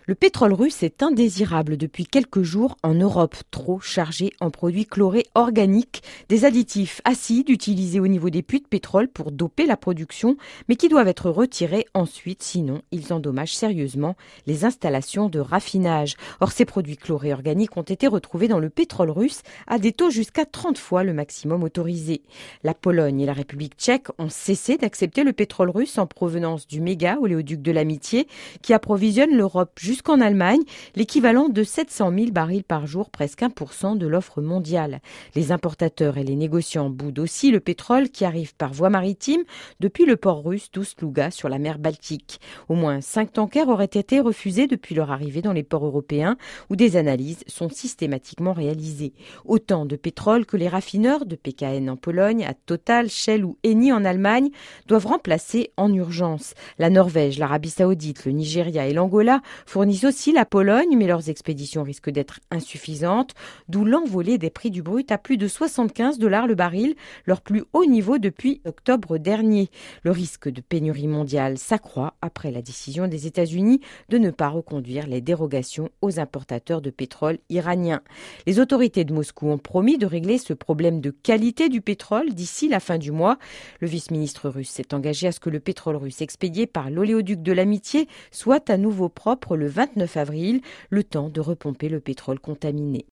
Le pétrole russe est indésirable depuis quelques jours en Europe, trop chargé en produits chlorés organiques, des additifs acides utilisés au niveau des puits de pétrole pour doper la production, mais qui doivent être retirés ensuite, sinon ils endommagent sérieusement les installations de raffinage. Or, ces produits chlorés organiques ont été retrouvés dans le pétrole russe à des taux jusqu'à 30 fois le maximum autorisé. La Pologne et la République tchèque ont cessé d'accepter le pétrole russe en provenance du méga oléoduc de l'Amitié qui approvisionne l'Europe jusqu'en Allemagne, l'équivalent de 700 000 barils par jour, presque 1% de l'offre mondiale. Les importateurs et les négociants boudent aussi le pétrole qui arrive par voie maritime depuis le port russe d'Oust-Louga sur la mer Baltique. Au moins 5 tankers auraient été refusés depuis leur arrivée dans les ports européens où des analyses sont systématiquement réalisées. Autant de pétrole que les raffineurs de PKN en Pologne, à Total, Shell ou Eni en Allemagne doivent remplacer en urgence. La Norvège, l'Arabie Saoudite, le Nigeria et l'Angola fournissent aussi la Pologne, mais leurs expéditions risquent d'être insuffisantes, d'où l'envolée des prix du brut à plus de 75 $ le baril, leur plus haut niveau depuis octobre dernier. Le risque de pénurie mondiale s'accroît après la décision des États-Unis de ne pas reconduire les dérogations aux importateurs de pétrole iraniens. Les autorités de Moscou ont promis de régler ce problème de qualité du pétrole d'ici la fin du mois. Le vice-ministre russe s'est engagé à ce que le pétrole russe expédié par l'oléoduc de l'Amitié soit à nouveau propre le 29 avril, le temps de repomper le pétrole contaminé.